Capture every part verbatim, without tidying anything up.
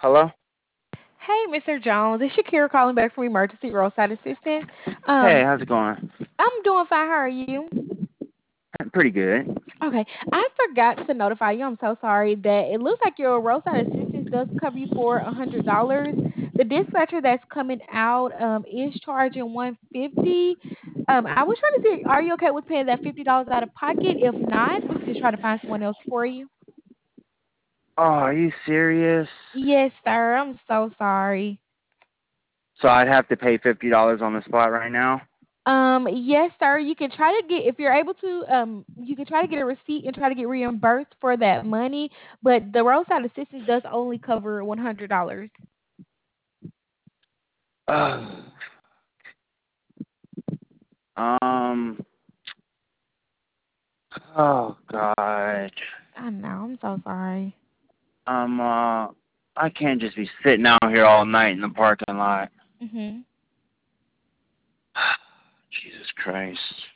Hello? Hey, Mister Jones. It's Shakira calling back from Emergency Roadside Assistance. Hey, Um, how's it going? I'm doing fine. How are you? Pretty good. Okay. I forgot to notify you. I'm so sorry that it looks like your roadside assistance does cover you for a hundred dollars. The dispatcher that's coming out um is charging one fifty. Um, I was trying to see, are you okay with paying that fifty dollars out of pocket? If not, we could just try to find someone else for you. Oh, are you serious? Yes, sir. I'm so sorry. So I'd have to pay fifty dollars on the spot right now? Um, yes, sir. You can try to get if you're able to. Um, you can try to get a receipt and try to get reimbursed for that money. But the roadside assistance does only cover one hundred dollars. Ugh. Um, oh, God. I know. I'm so sorry. Um, uh, I can't just be sitting out here all night in the parking lot. Mhm. Jesus Christ.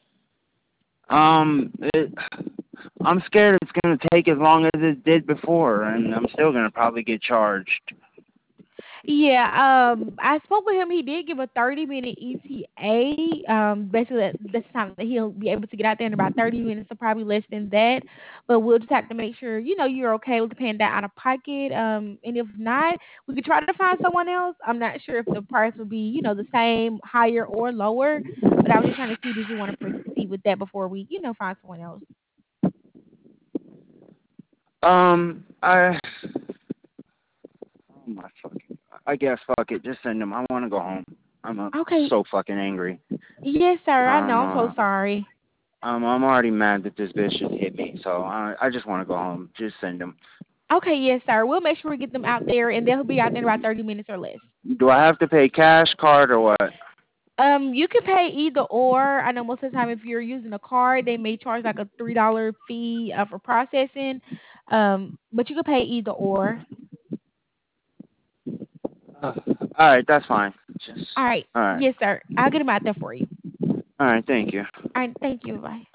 Um, it, I'm scared it's going to take as long as it did before, and I'm still going to probably get charged. Yeah, um, I spoke with him. He did give a thirty minute E T A. Um, basically, that, that's the time that he'll be able to get out there in about thirty minutes, or probably less than that. But we'll just have to make sure, you know, you're okay with paying that out of pocket. Um, and if not, we could try to find someone else. I'm not sure if the price would be, you know, the same, higher, or lower. But I was just trying to see, did you want to proceed with that before we, you know, find someone else? Um, I, oh my fucking, I guess fuck it, just send him. I want to go home. I'm uh, Okay. so fucking angry. Yes, sir. I Um, know. I'm so uh, sorry. um, I'm already mad that this bitch just hit me, so I, I just want to go home. Just send him. Okay, yes, sir. We'll make sure we get them out there, and they'll be out there in about thirty minutes or less. Do I have to pay cash, card, or what? Um, you can pay either or. I know most of the time if you're using a card, they may charge like a three dollar fee uh, for processing. Um, but you can pay either or. Uh, all right, that's fine. Just, All right. all right, Yes, sir. I'll get them out there for you. all right. Thank you. All right. Thank you. Bye.